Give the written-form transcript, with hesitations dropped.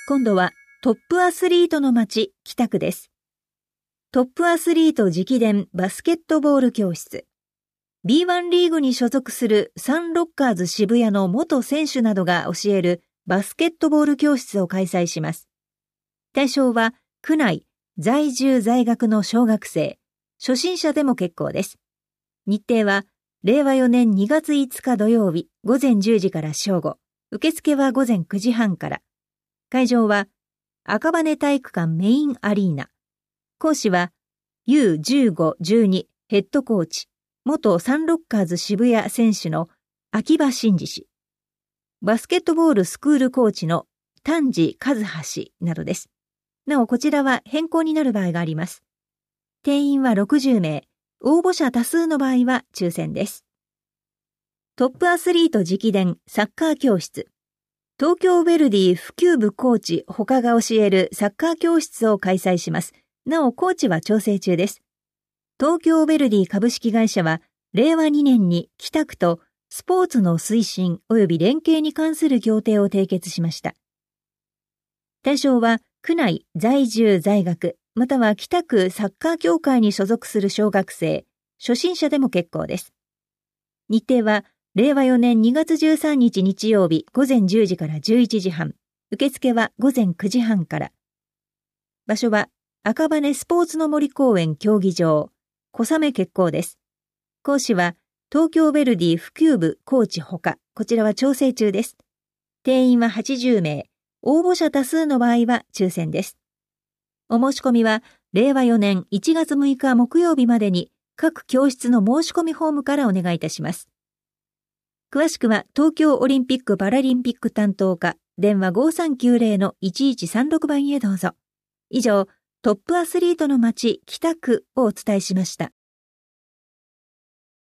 今度はトップアスリートの街北区です。トップアスリート直伝バスケットボール教室。B1 リーグに所属するサンロッカーズ渋谷の元選手などが教えるバスケットボール教室を開催します。対象は区内在住在学の小学生、初心者でも結構です。日程は令和4年2月5日土曜日午前10時から正午。受付は午前9時半から。会場は赤羽体育館メインアリーナ。講師は U15-12 ヘッドコーチ、元サンロッカーズ渋谷選手の秋葉真司氏。バスケットボールスクールコーチの丹治和葉氏などです。なおこちらは変更になる場合があります。定員は60名。応募者多数の場合は抽選です。トップアスリート直伝サッカー教室。東京ヴェルディ普及部コーチ他が教えるサッカー教室を開催します。なおコーチは調整中です。東京ヴェルディ株式会社は令和2年に北区とスポーツの推進及び連携に関する協定を締結しました。対象は区内在住在学または北区サッカー協会に所属する小学生、初心者でも結構です。日程は令和4年2月13日日曜日午前10時から11時半。受付は午前9時半から。場所は赤羽スポーツの森公園競技場。小雨決行です。講師は東京ヴェルディ普及部コーチ他。こちらは調整中です。定員は80名。応募者多数の場合は抽選です。お申し込みは令和4年1月6日木曜日までに各教室の申し込みフォームからお願いいたします。詳しくは東京オリンピック・パラリンピック担当課電話 5390-1136 番へどうぞ。以上、トップアスリートの街北区をお伝えしました。